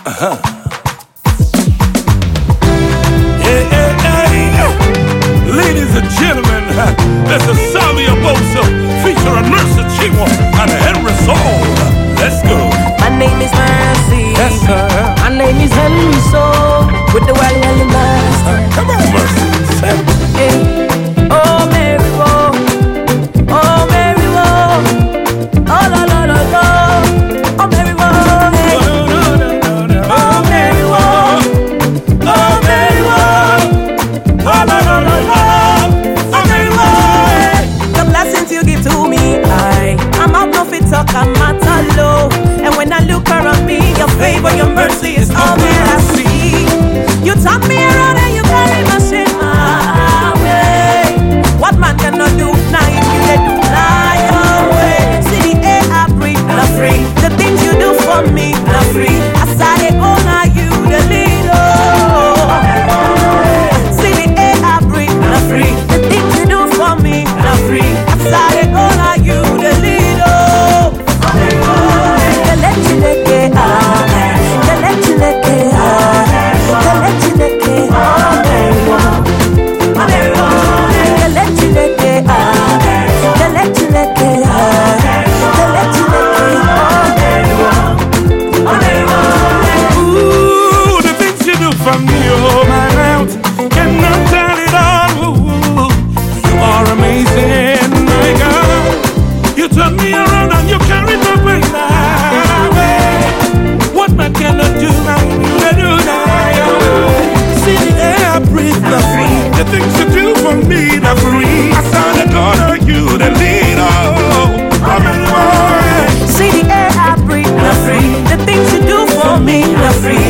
Ladies and gentlemen, this is Savia Bosa featuring Mercy Chinwo and Henry Soul. Let's go. My name is Mercy. Yes, sir. My name is Henry Soul with the Wally and the Master. Come on, Mercy. Hey. Oh, Mary, whoa. Oh, Mary, whoa. Oh, la, la, la, la. Oh, Mary, whoa. Hey. Oh, Mary, whoa. Oh, Mary, whoa. Oh, la, la, la, la. Oh, Mary, whoa. The blessings you give to me, I'm out no fit talk, I'm at a low. And when I look around me, your favor, your mercy is all that I see. You taught me around and you carry my shit my way. What man cannot do, now if you let do fly away. See the air I breathe, not free. The things you do for me, not free. I started all now you the leader. See the air I breathe, not free. The things you do for me, not free. I started all now you the leader. The things you do for me, not free. I saw the God of you, the leader. See the air I breathe, not free. The things you do for me, not free.